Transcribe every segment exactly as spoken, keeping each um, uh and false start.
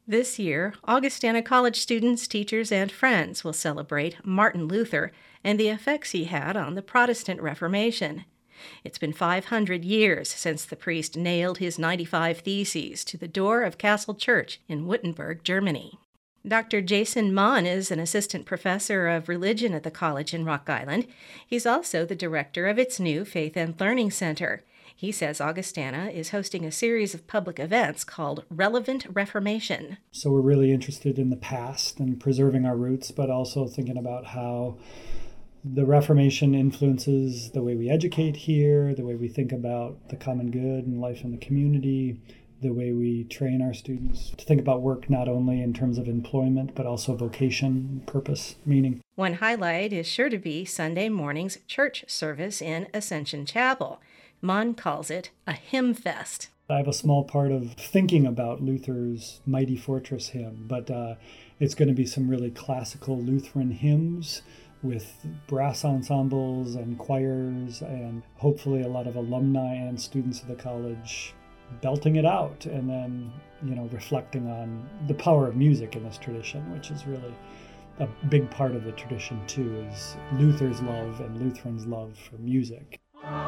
This year, Augustana College students, teachers, and friends will celebrate Martin Luther and the effects he had on the Protestant Reformation. It's been five hundred years since the priest nailed his ninety-five Theses to the door of Castle Church in Wittenberg, Germany. Doctor Jason Mon is an assistant professor of religion at the college in Rock Island. He's also the director of its new Faith and Learning Center. He says Augustana is hosting a series of public events called Relevant Reformation. So we're really interested in the past and preserving our roots, but also thinking about how the Reformation influences the way we educate here, the way we think about the common good and life in the community, the way we train our students to think about work not only in terms of employment, but also vocation, purpose, meaning. One highlight is sure to be Sunday morning's church service in Ascension Chapel. Mon calls it a hymn fest. I have a small part of thinking about Luther's Mighty Fortress hymn, but uh, it's going to be some really classical Lutheran hymns with brass ensembles and choirs and hopefully a lot of alumni and students of the college belting it out, and then, you know, reflecting on the power of music in this tradition, which is really a big part of the tradition too, is Luther's love and Lutherans' love for music.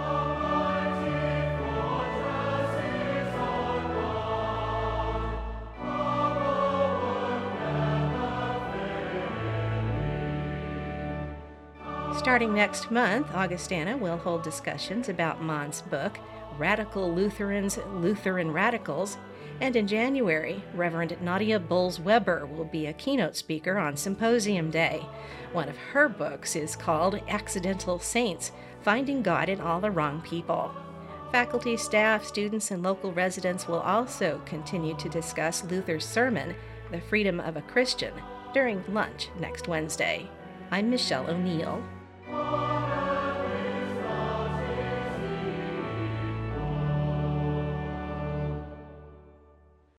Starting next month, Augustana will hold discussions about Mon's book, Radical Lutherans, Lutheran Radicals, and in January, Reverend Nadia Bowles-Weber will be a keynote speaker on Symposium Day. One of her books is called Accidental Saints, Finding God in All the Wrong People. Faculty, staff, students, and local residents will also continue to discuss Luther's sermon, The Freedom of a Christian, during lunch next Wednesday. I'm Michelle O'Neill.